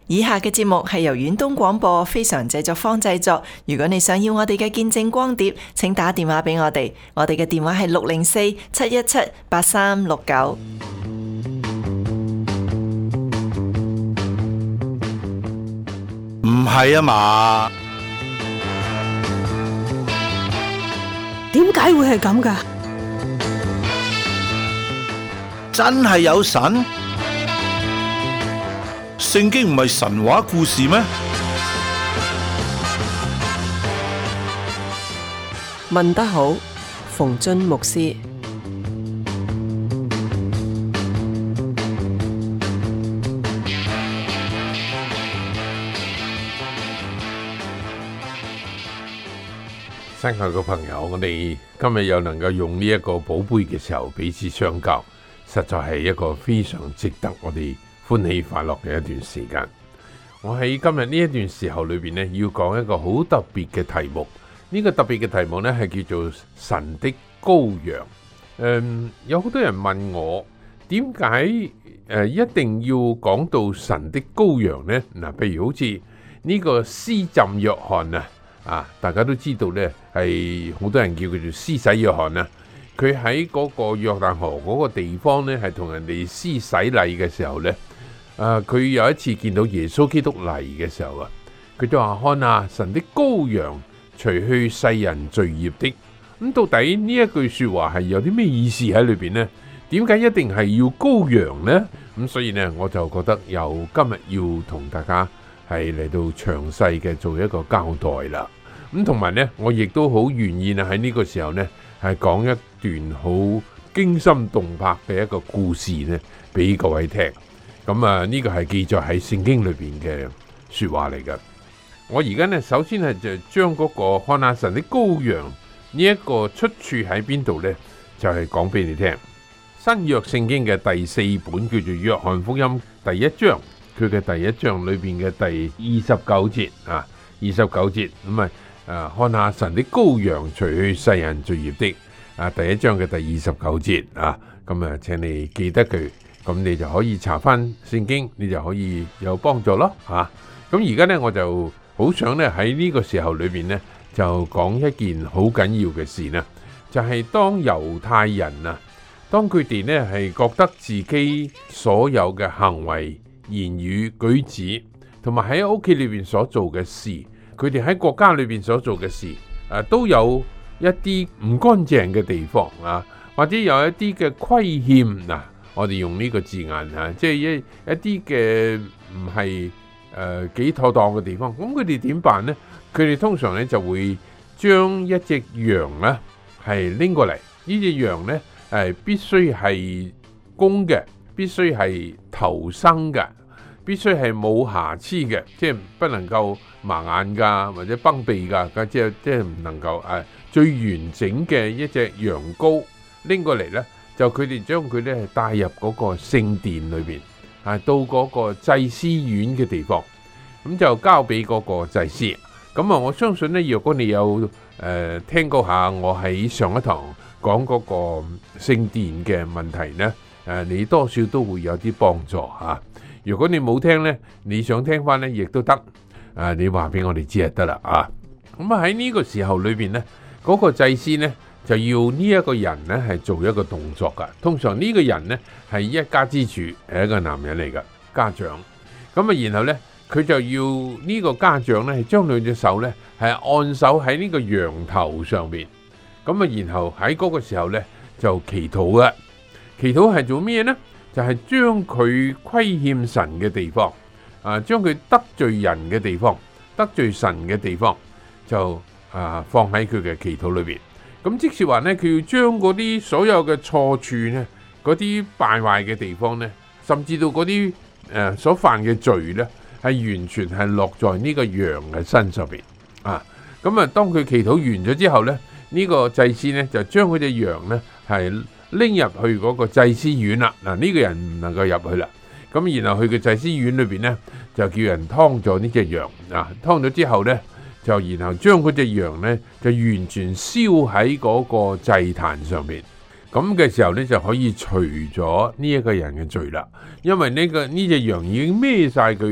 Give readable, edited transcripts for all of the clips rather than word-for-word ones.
以下嘅節目係由遠東廣播非常製作坊製作。如果你想要我哋嘅見證光碟，請打電話俾我哋。我哋嘅電話係604-717-8369。 唔係啊嘛？ 點解會係咁㗎？ 真係有神？聖經唔係神話故事咩？ 問得好，馮津牧師。 親愛嘅朋友，我哋今日又能夠用呢一個寶貝嘅時候彼此相交，實在係一個非常值得我哋歡喜快樂嘅一段時間。我喺今日呢一段時候裏邊呢，要講一個好特別嘅題目。呢個特別嘅題目呢，係叫做神的羔羊。有好多人問我點解一定要講到神的羔羊呢？嗱，譬如好似呢個施浸約翰大家都知道呢，係好多人叫佢做施洗約翰啊。佢喺嗰個約旦河嗰個地方呢，係同人哋施洗禮嘅時候呢，佢有一次見到耶穌基督嚟嘅時候佢就話：看啊，神的羔羊，除去世人罪孽的。咁到底呢一句說話係有啲咩意思喺裏邊呢？點解一定係要羔羊呢？咁所以呢，我就覺得由今日要同大家係嚟到詳細嘅做一個交代啦。咁同埋呢，我亦都好願意喺呢個時候呢，係講一段好驚心動魄嘅一個故事呢，俾各位聽。咁呢個係記載喺聖經裏邊嘅說話嚟㗎。我而家呢，首先係就將嗰個看下神的羔羊呢一個出處喺邊度呢，就係講俾你聽。新約聖經嘅第四本叫做約翰福音第一章，佢嘅第一章裏邊嘅第29節29節咁看下神的羔羊，除去世人罪孽的第一章嘅第29節咁請你記得佢，咁你就可以查翻聖經，你就可以有幫助咯咁而家呢，我就好想呢喺呢個時候裏邊呢，就講一件好緊要嘅事呢，就係當猶太人當佢哋呢係覺得自己所有嘅行為、言語、舉止，同埋喺屋企裏邊所做嘅事，佢哋喺國家裏邊所做嘅事，都有一啲唔乾淨嘅地方或者有一啲嘅虧欠我哋用呢個字眼即係一啲嘅唔係幾妥當嘅地方。咁佢哋點辦呢？佢哋通常呢就會將一隻羊呢係拎過嚟，呢隻羊呢係必須係公嘅，必須係頭生嘅，必須係冇瑕疵嘅，即係不能夠盲眼噶或者崩鼻噶，即係唔能夠最完整嘅一隻羊羔拎過嚟呢，就佢哋將佢呢帶入嗰個聖殿裏邊到嗰個祭司院嘅地方，咁就交俾嗰個祭司。咁我相信呢，若果你有聽過下我喺上一堂講嗰個聖殿嘅問題呢，你多少都會有啲幫助如果你冇聽呢，你想聽翻呢亦都得，你話俾我哋知就得啦咁喺呢個時候裏邊呢，嗰個祭司呢就要呢一個人呢係做一個動作噶。通常呢個人呢係一家之主，係一個男人嚟噶，家長。咁然後呢，佢就要呢個家長呢係將兩隻手呢係按手喺呢個羊頭上面。咁然後喺嗰個時候呢就祈禱嘅。祈禱係做咩呢？就係將佢虧欠神嘅地方將佢得罪人嘅地方、得罪神嘅地方就放喺佢嘅祈禱裏邊。咁即是話呢，佢要將嗰啲所有嘅錯處呢，嗰啲敗壞嘅地方呢，甚至到嗰啲所犯嘅罪呢，係完全係落在呢個羊嘅身上邊咁當佢祈禱完咗之後呢，呢個祭司呢就將嗰隻羊呢係拎入去嗰個祭司院啦。呢個人唔能夠入去啦。咁然後去個祭司院裏邊呢，就叫人劏咗呢隻羊劏咗之後呢，就然後將嗰隻羊呢就完全燒喺嗰個祭壇上面。咁嘅時候呢，就可以除咗呢一個人嘅罪啦。因為呢隻羊已經孭晒佢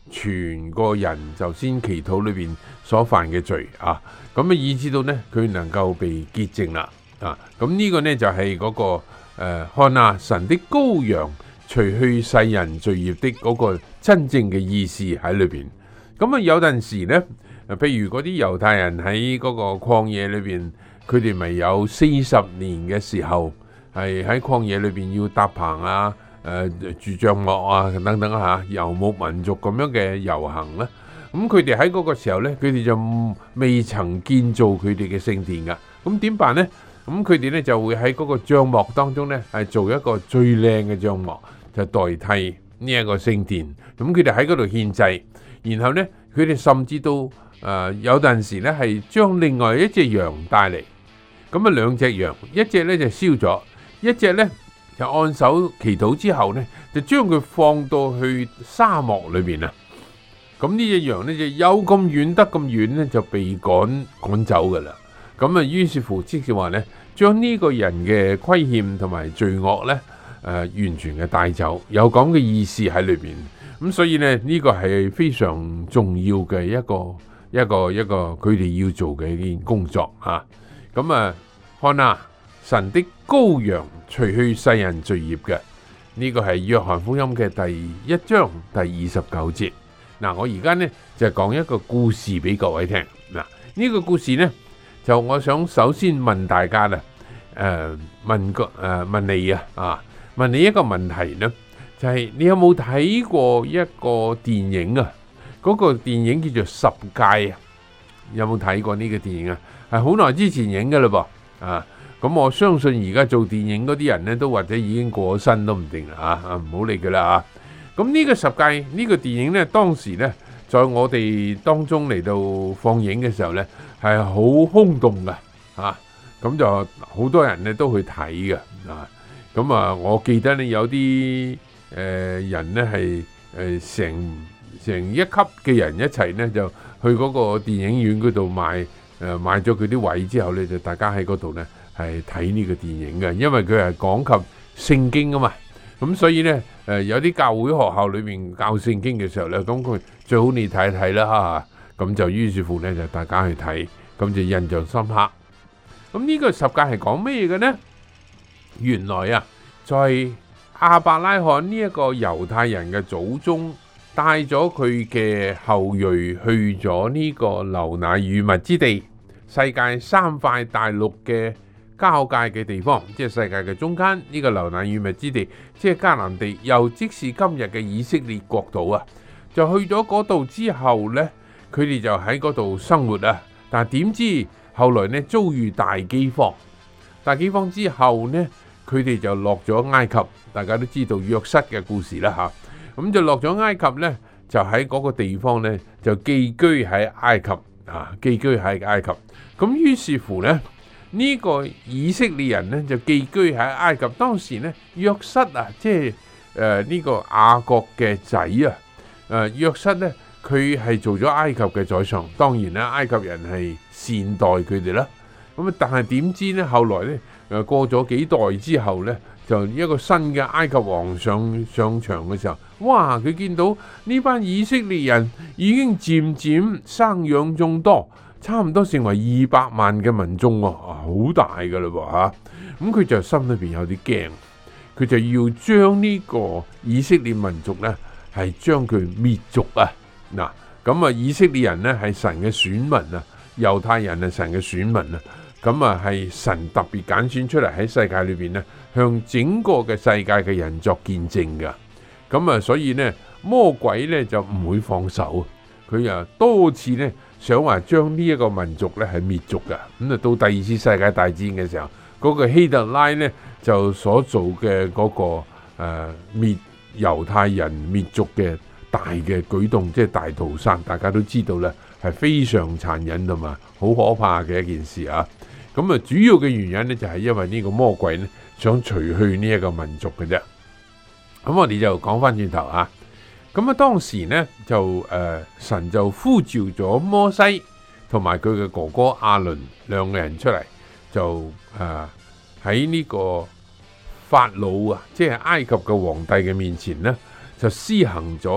全個人就先祈禱裏邊所犯嘅罪啊，咁以至到呢佢能夠被潔淨啦啊，咁呢個呢就係嗰個看啊神的羔羊除去世人罪孽的嗰個真正嘅意思喺裏邊。咁有陣時呢，譬如嗰啲猶太人喺嗰個曠野裏邊，佢哋咪有40年嘅時候係喺曠野裏邊要搭棚啊、住帳幕啊等等嚇，遊牧民族咁樣嘅遊行啦。咁佢哋喺嗰個時候呢，佢哋就未曾建造佢哋嘅聖殿噶。咁點辦呢？咁佢哋呢就會喺嗰個帳幕當中呢，係做一個最靚嘅帳幕，就代替呢一個聖殿。咁佢哋喺嗰度獻祭，然後呢，佢哋甚至都有陣時呢係將另外一隻羊帶嚟。咁啊兩隻羊，一隻呢就燒咗，一隻呢就按手祈禱之後呢，就將佢放到去沙漠裏邊啊。咁呢隻羊呢就有咁遠得咁遠呢，就被趕走噶啦。咁啊於是乎即是話呢，將呢個人嘅虧欠同埋罪惡呢，完全嘅帶走，有咁嘅意思喺裏邊。咁所以呢，呢個係非常重要嘅一個佢哋要做嘅一件工作啊。咁啊，看啊，神的羔羊除去世人罪孽嘅，呢個係約翰福音嘅第1章第29節。嗱，我而家呢就講一個故事俾各位聽。嗱，呢個故事呢就我想首先問大家啦，問你啊，問你一個問題呢，就係你有冇睇過一個電影啊？嗰個電影叫做《十誡》啊，有冇睇過呢個電影啊？係好耐之前影嘅嘞噃啊！咁我相信而家做電影嗰啲人呢，都或者已經過咗身都唔定啦啊！唔好理佢啦啊！咁呢個十誡呢個電影呢，當時呢，在我哋當中嚟到放映嘅時候呢，係好轟動嘅啊！咁就好多人呢都去睇嘅啊！咁啊，我記得呢有啲人呢係成一級嘅人一齊呢，就去嗰個電影院嗰度買咗佢啲位之後呢，就大家喺嗰度呢係睇呢個電影嘅，因為佢係講及聖經啊嘛。咁所以呢，有啲教會學校裏面教聖經嘅時候呢，咁佢最好你睇睇啦嚇。咁就於是乎呢，就大家去睇，咁就印象深刻。咁呢個十誡係講咩嘅呢？原來啊，在亞伯拉罕呢一個猶太人嘅祖宗帶咗佢嘅後裔去咗呢個流奶與蜜之地，世界3塊大陸嘅交界嘅地方，即係世界嘅中間呢個流奶與蜜之地，即係迦南地，又即是今日嘅以色列國度啊。就去咗嗰度之後呢，佢哋就喺嗰度生活啊。但係點知後來呢遭遇大饑荒，大饑荒之後呢，佢哋就落咗埃及。大家都知道約瑟嘅故事啦嚇。咁就落咗埃及呢，就喺嗰個地方呢，就寄居喺埃及啊，寄居喺埃及。咁於是乎呢，呢個以色列人呢，就寄居喺埃及。當時呢，約瑟啊，即係呢個雅各嘅仔啊，約瑟呢，佢係做咗埃及嘅宰相。當然啦，埃及人係善待佢哋啦。咁但係點知呢，後來呢，過咗幾代之後呢，就一個新嘅埃及王上場嘅時候，哇！佢見到呢班以色列人已經漸漸生養眾多，差唔多成為200萬嘅民眾喎，好大噶啦喎嚇！咁佢就心裏邊有啲驚，佢就要將呢個以色列民族呢，係將佢滅族啊！嗱，咁啊以色列人呢係神嘅選民啊，猶太人係神嘅選民啊，咁啊係神特別揀選出嚟喺世界裏邊呢，向整個嘅世界嘅人作見證噶。咁啊所以呢，魔鬼呢就唔會放手，佢啊多次呢想話將呢一個民族呢係滅族噶。咁啊到第2次世界大戰嘅時候，嗰個希特拉呢就所做嘅嗰個滅猶太人滅族嘅大嘅舉動，即係大屠殺，大家都知道咧係非常殘忍同埋好可怕嘅一件事啊。咁啊主要嘅原因呢，就係因為呢個魔鬼呢想除去呢一個民族嘅啫。咁我哋就講翻轉頭啊。咁啊當時呢就神就呼召咗摩西同埋佢嘅哥哥亞倫兩個人出嚟，就喺呢個法老啊，即係埃及嘅皇帝嘅面前呢，就施行咗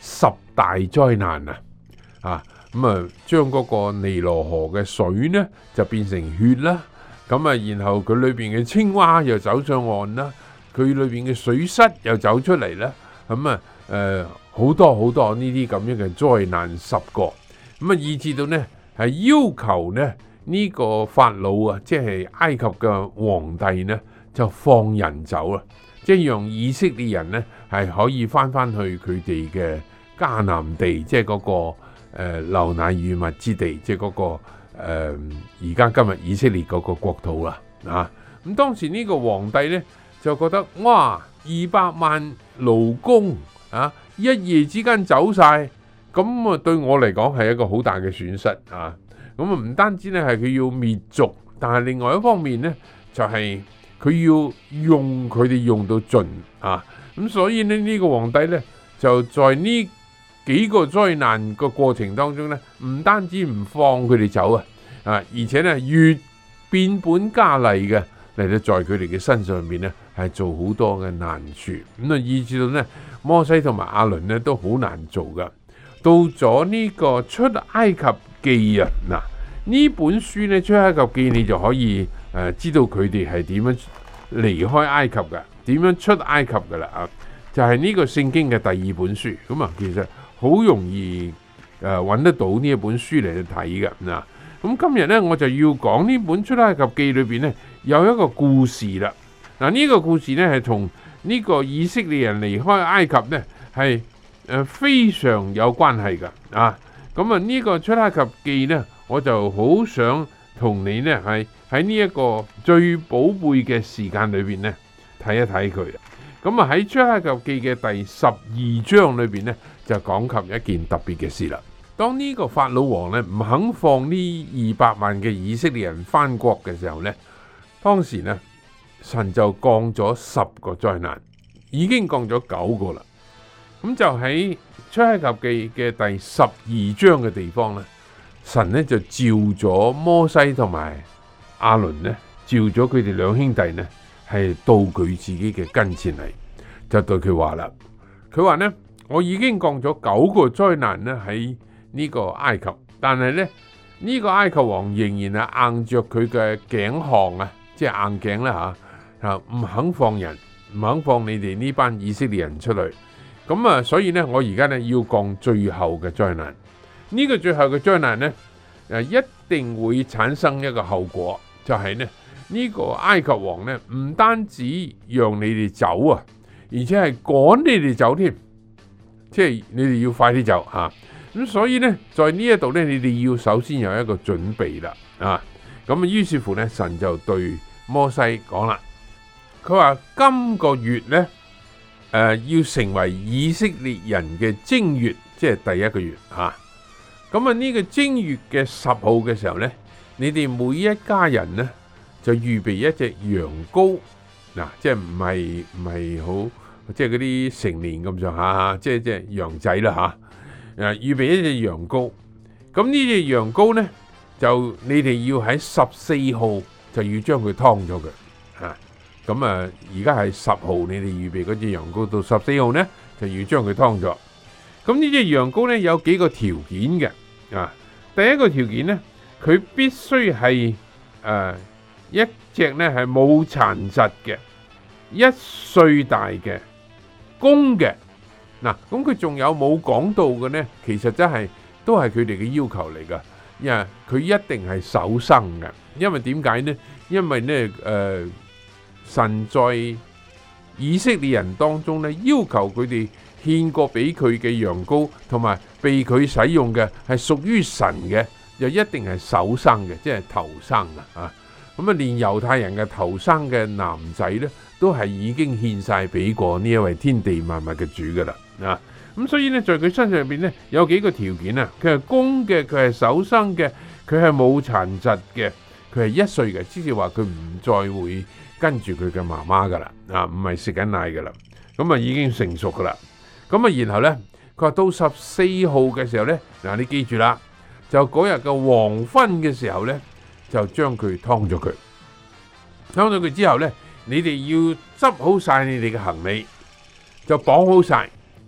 10大災難啊！咁啊，將嗰個尼羅河嘅水呢就變成血啦。咁啊，然後佢裏邊嘅青蛙又走上岸啦，佢裏邊嘅水蝨又走出嚟啦。咁啊，好多好多呢啲咁樣嘅災難10個。咁啊，以至到呢係要求呢呢個法老啊，即係埃及嘅皇帝呢，就放人走啦，即係讓以色列人呢係可以翻去佢哋嘅迦南地，即係嗰個流奶與蜜之地，即係嗰個而家今日以色列嗰個國土啦。咁當時呢個皇帝呢就覺得哇，200萬勞工一夜之間走晒，咁啊對我嚟講係一個好大嘅損失啊！咁啊唔單止咧係佢要滅族，但係另外一方面呢，就係佢要用佢哋用到盡啊！咁所以呢，呢個皇帝呢，就在呢幾個災難個過程當中呢，唔單止唔放佢哋走啊，而且呢越變本加厲嘅嚟到在佢哋嘅身上邊呢，係做好多嘅難處，咁啊以至到呢摩西同埋亞倫呢都好難做噶。到咗呢個出埃及記啊，嗱呢本書呢出埃及記你就可以知道佢哋係點樣離開埃及噶，點樣出埃及噶啦啊！就係呢個聖經嘅第2本書，咁啊其實好容易揾得到呢一本書嚟睇嘅嗱。咁今日呢，我就要講呢本出埃及記裏邊呢有一個故事啦。嗱呢個故事呢係同呢個以色列人離開埃及呢係非常有關係噶啊！咁啊呢個出埃及記呢，我就好想同你呢係喺呢一個最寶貝嘅時間裏邊呢睇一睇佢。咁啊喺出埃及記嘅第12章裏邊呢，就講及一件特別嘅事啦。當呢個法老王呢唔肯放呢200萬嘅以色列人翻國嘅時候呢，當時呢神就降咗10個災難，已經降咗9個啦。咁就喺出埃及記嘅第12章嘅地方呢，神呢就召咗摩西同埋亞倫呢，召咗佢哋2兄弟呢，係到佢自己嘅跟前嚟，就對佢話啦。佢話呢，我已經降咗9個災難呢喺呢個埃及，但係呢，呢個埃及王仍然係硬着佢嘅頸項啊，即係硬頸啦吓，唔肯放人，唔肯放你哋呢班以色列人出去。咁啊，所以呢，我而家呢要降最後嘅災難。呢個最後嘅災難呢，一定會產生一個後果，就係呢，呢個埃及王呢唔單止讓你哋走啊，而且係趕你哋走添，即係你哋要快啲走吓。咁所以呢，在呢一度呢，你哋要首先有一個準備啦啊。咁啊，於是乎呢，神就對摩西講啦，佢話今個月呢。要成為以色列人嘅正月，即係第1個月吓。咁啊呢個正月嘅10號嘅時候呢，你哋每一家人呢就預備一隻羊羔，嗱，即係唔係好，即係嗰啲成年咁上下，即係羊仔啦吓。預備一隻羊羔。咁呢隻羊羔呢，就你哋要喺14號就要將佢劏咗佢吓。咁啊，而家係10號，你哋預備嗰隻羊羔，到14號呢就要將佢劏咗。咁呢隻羊羔呢有幾個條件嘅啊。第一個條件呢，佢必須係一隻呢係冇殘疾嘅1歲大嘅公嘅。嗱，咁佢仲有冇講到嘅呢？其實真係都係佢哋嘅要求嚟噶。因為佢一定係首生嘅。因為點解呢？因為呢神在以色列人當中咧，要求佢哋獻過俾佢嘅羊羔，同埋被佢使用嘅係屬於神嘅，就一定係首生嘅，即係頭生啊！咁啊，連猶太人嘅頭生嘅男仔咧，都係已經獻晒俾過呢一位天地萬物嘅主噶啦啊！咁所以咧，在佢身上邊咧有幾個條件啊，佢係公嘅，佢係首生嘅，佢係冇殘疾嘅，佢係1歲嘅，即是話佢唔再會跟住佢嘅媽媽噶啦，唔係食緊奶噶啦，咁啊已經成熟噶啦。咁啊，然後呢，佢話到14號嘅時候呢，嗱，你記住啦，就嗰日嘅黃昏嘅時候呢，就將佢劏咗佢。劏咗佢之後呢，你哋要執好晒你哋嘅行李，就綁好晒，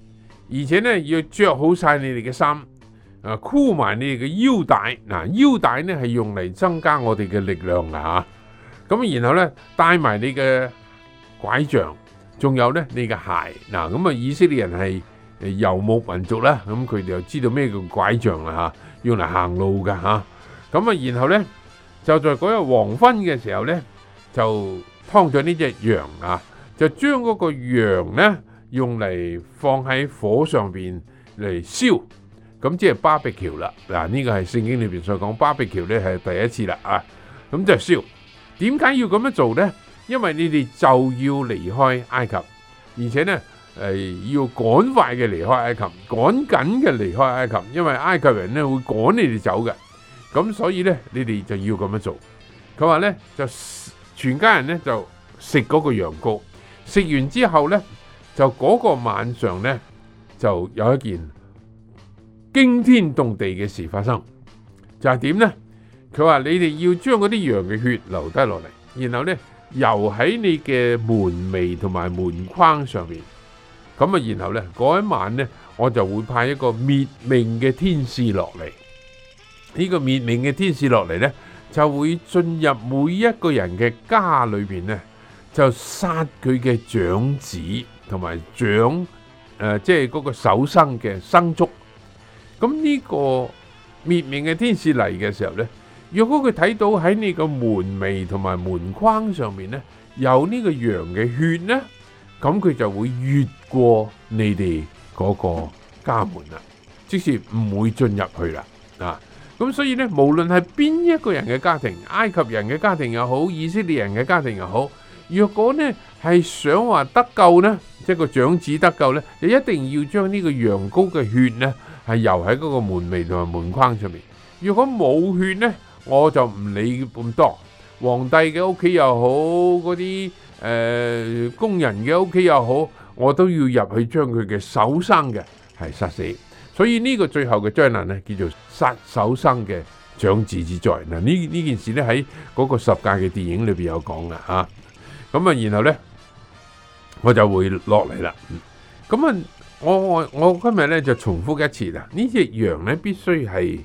而且呢要着好晒你哋嘅衫，箍埋你哋嘅腰帶。嗱，腰帶呢係用嚟增加我哋嘅力量㗎吓。咁然後呢帶埋你嘅拐杖，仲有呢你嘅鞋。嗱，咁以色列人係游牧民族啦，咁佢哋又知道咩叫拐杖啦吓，用嚟行路㗎吓。咁然後呢就在嗰日黃昏嘅時候呢，就劏咗呢隻羊啊，就將嗰個羊呢用嚟放喺火上邊嚟燒，咁即係barbecue啦。嗱，呢個係聖經裏邊所講barbecue呢係第一次啦啊，咁就燒。點解要咁樣做呢？因為你哋就要離開埃及，而且呢要趕快嘅離開埃及，趕緊嘅離開埃及，因為埃及人呢會趕你哋走嘅。咁所以呢，你哋就要咁樣做。佢話呢，就全家人呢就食嗰個羊羔，食完之後呢，就嗰個晚上呢，就有一件驚天動地嘅事發生，就係點呢？佢話你哋要將嗰啲羊嘅血留低落嚟，然後呢游喺你嘅門楣同埋門框上面。咁然後呢，嗰一晚呢，我就會派一個滅命嘅天使落嚟。呢個滅命嘅天使落嚟呢，就會進入每一個人嘅家裏邊呢，就殺佢嘅長子同埋即係嗰個首生嘅牲畜。咁呢個滅命嘅天使嚟嘅時候呢，若果佢睇到喺你個門楣同埋門框上面呢，有呢個羊嘅血呢，咁佢就會越過你哋嗰個家門啦，即是唔會進入去啦啊！咁所以呢，無論係邊一個人嘅家庭，埃及人嘅家庭又好，以色列人嘅家庭又好，若果呢係想話得救呢，即係個長子得救呢，你一定要將呢個羊羔嘅血呢係游喺嗰個門楣同埋門框上面。如果冇血呢，我就唔理咁多。皇帝嘅屋企又好，嗰啲工人嘅屋企又好，我都要入去將佢嘅首生嘅係殺死。所以呢個最後嘅災難呢，叫做殺首生嘅長子之災。嗱，呢件事呢喺嗰個十誡嘅電影裏邊有講噶吓。咁然後呢，我就會落嚟啦。咁我今日呢就重複一次啦。呢隻羊呢必須係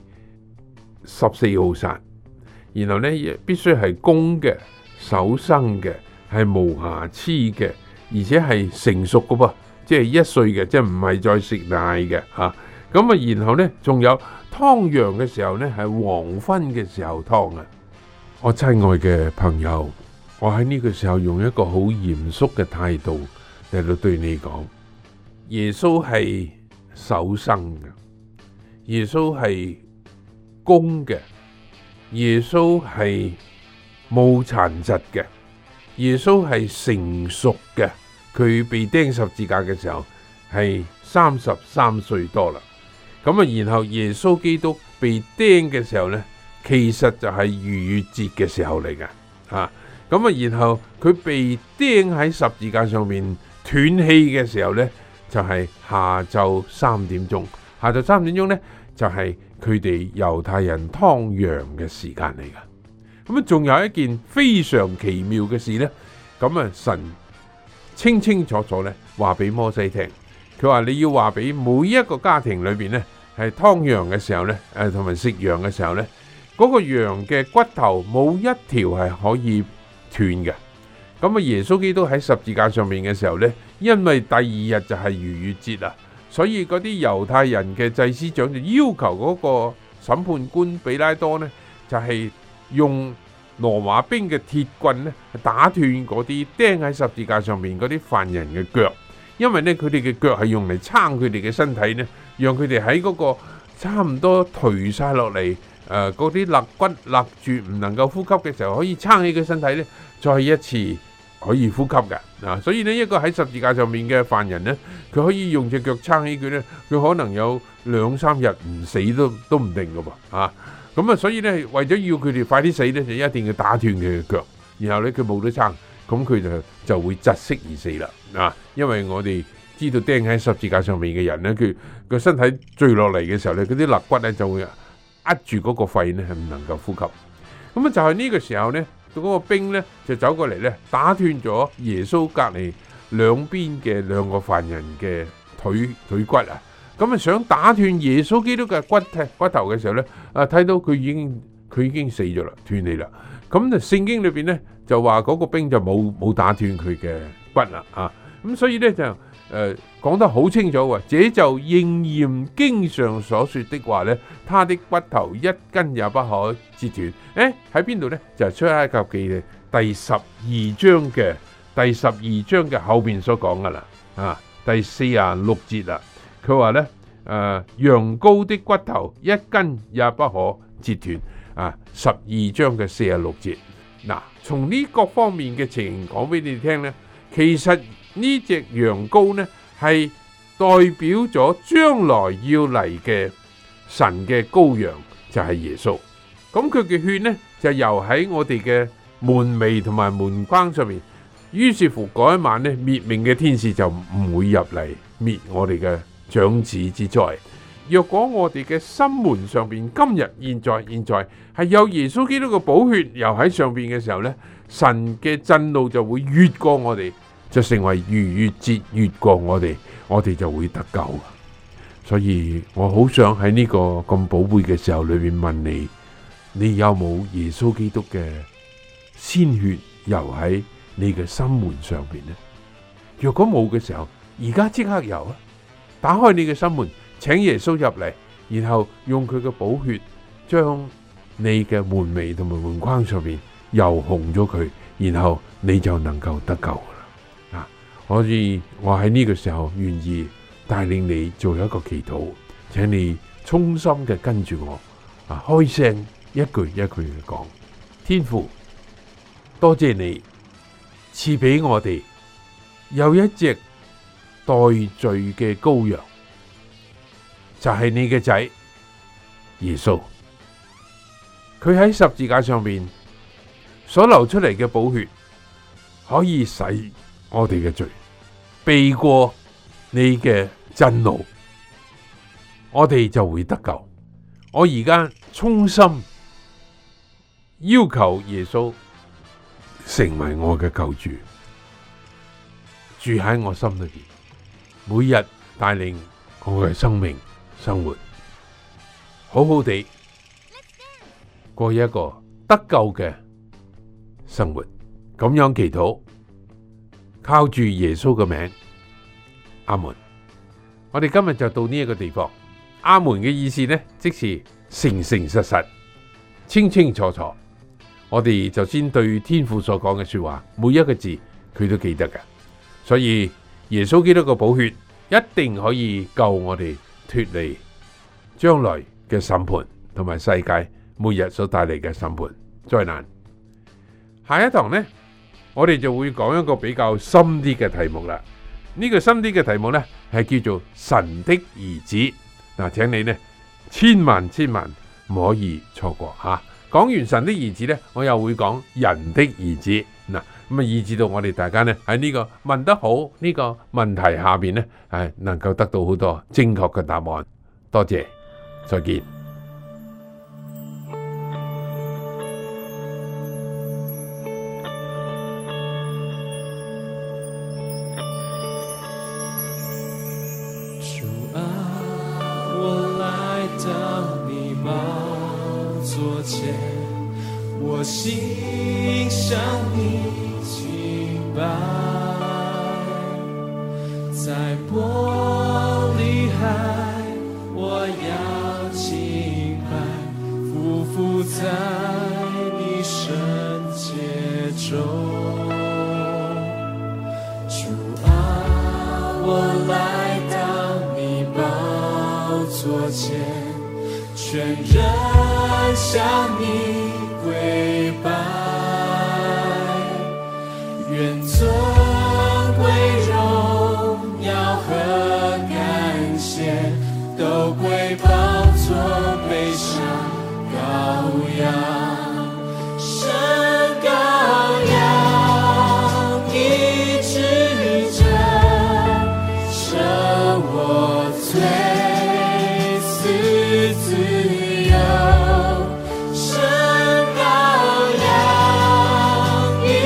14號殺，然後呢必須係公嘅、首生嘅，係無瑕疵嘅，而且係成熟嘅噃，即係1歲嘅，即係唔係再食奶嘅吓。然後呢，仲有劏羊嘅時候呢，係黃昏嘅時候劏啊！我親愛嘅朋友，我喺呢個時候用一個好嚴肅嘅態度嚟到對你講，耶穌係首生嘅，耶穌係公嘅，耶穌係冇殘疾嘅，耶穌係成熟嘅。佢被釘十字架嘅時候係33歲多啦。然後耶穌基督被釘嘅時候呢，其實就係逾越節嘅時候嚟㗎吓。然後佢被釘喺十字架上面斷氣嘅時候呢，就係下晝3點鐘。下晝3點鐘呢，就係佢哋猶太人劏羊嘅時間嚟㗎。仲有一件非常奇妙嘅事呢，神清清楚楚呢話俾摩西聽。佢話你要話俾每一個家庭裏邊呢，係劏羊嘅時候呢，同埋食羊嘅時候呢，嗰個羊嘅骨頭冇一條係可以斷嘅。耶穌基督喺十字架上面嘅時候呢，因為第二日就係逾越節啦，所以嗰啲猶太人嘅祭司長就要求嗰個審判官比拉多呢，就係用羅馬兵嘅鐵棍呢打斷嗰啲釘喺十字架上面嗰啲犯人嘅腳。因為呢，佢哋嘅腳係用嚟撐佢哋嘅身體呢，讓佢哋喺嗰個差唔多頹晒落嚟，嗰啲肋骨勒住唔能夠呼吸嘅時候，可以撐起佢身體呢，再一次可以呼吸嘅。所以呢，一個喺十字架上面嘅犯人呢，佢可以用隻腳撐起佢呢，佢可能有2-3日唔死都唔定噶噃。所以呢，為咗要佢哋快啲死呢，就一定要打斷佢嘅腳，然後呢，佢冇得撐。咁佢就會窒息而死啦。因為我哋知道釘喺十字架上面嘅人呢，佢個身體墜落嚟嘅時候呢，嗰啲肋骨呢就會扼住嗰個肺呢，係唔能夠呼吸。就係呢個時候呢，嗰個兵呢就走過嚟呢，打斷咗耶穌隔離兩邊嘅2個犯人嘅腿骨啊，咁啊想打斷耶穌基督嘅骨頭嘅時候咧，睇到佢已經死咗啦，斷氣啦。咁就聖經裏邊咧就話嗰個兵就冇打斷佢嘅骨啦啊。咁所以咧就講得好清楚喎，這就應驗經上所說的話咧，他的骨頭一根也不可折斷。喺邊度咧？就係出埃及記嘅第12章嘅後邊所講噶啦，第46節啦。佢話咧，羊羔的骨頭一根也不可折斷。12章嘅46節。嗱，從呢各方面嘅情形講俾你聽咧，其實呢隻羊羔呢係代表咗將來要嚟嘅神嘅羔羊，就係耶穌。咁佢嘅血呢就游喺我哋嘅門楣同埋門框上面。於是乎嗰一晚呢，滅命嘅天使就唔會入嚟滅我哋嘅長子之災。若果我哋嘅心門上邊今日現在係有耶穌基督嘅寶血游喺上邊嘅時候呢，神嘅震怒就會越過我哋，就成為逾越節越過我哋就會得救。所以我好想喺呢個咁寶貝嘅時候裏面問你，你有冇耶穌基督嘅鮮血游喺你嘅心門上邊呢？若果冇嘅時候，而家即刻游啊！打開你嘅心門，請耶穌入嚟，然後用佢嘅寶血將你嘅門楣同埋門框上邊油紅咗佢，然後你就能夠得救啦。所以我喺呢個時候願意帶領你做一個祈禱，請你衷心嘅跟住我，開聲一句一句嘅講：天父，多謝你賜俾我哋有一隻代罪嘅羔羊，就係你嘅仔耶穌。佢喺十字架上面所流出嚟嘅寶血，可以洗我哋嘅罪，避過你嘅震怒，我哋就會得救。我而家衷心要求耶穌成為我嘅救主，住喺我心裏邊，每日帶領我嘅生命生活，好好地過一個得救嘅生活。咁樣祈禱，靠住耶穌嘅名，阿門。我哋今日就到呢一個地方。阿門嘅意思呢，即是誠誠實實、清清楚楚。我哋就先對天父所講嘅說話，每一個字佢都記得嘅。所以耶穌基督嘅寶血一定可以救我哋脫離將來嘅審判同埋世界末日所帶嚟嘅審判災難。下一堂呢，我哋就會講一個比較深啲嘅題目啦。呢個深啲嘅題目呢，係叫做神的兒子。嗱，請你呢千萬唔可以錯過吓。講完神的兒子呢，我又會講人的兒子。嗱，咁以至到我哋大家呢喺呢個問得好呢個問題下邊呢，係能夠得到好多正確嘅答案。多謝，再見。 我心向你敬拜，在玻璃海，我要敬拜，匍匐在你聖潔中。主啊，我來到你寶座前，全人向你跪拜，願尊貴榮耀和感謝都歸寶座背上羔羊，神羔羊醫治者，赦我罪，賜自由。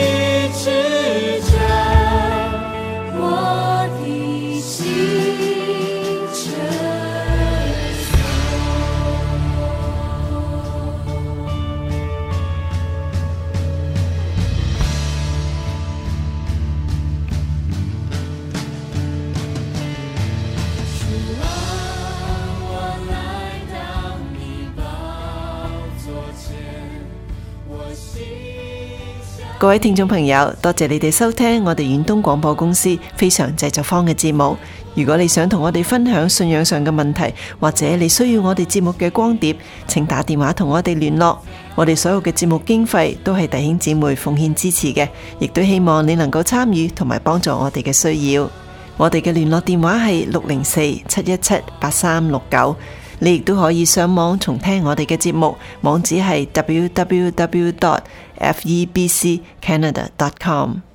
我的心各位聽眾朋友，多謝你哋收聽我哋遠東廣播公司非常製作坊嘅節目。如果你想同我哋分享信仰上嘅問題，或者你需要我哋節目嘅光碟，請打電話同我哋聯絡。我哋所有嘅節目經費都係弟兄姊妹奉獻支持嘅，亦都希望你能夠參與同埋幫助我哋嘅需要。我哋嘅聯絡電話係604-717-8369。你亦都可以上網重聽我哋嘅節目，網址係www.febccanada.com。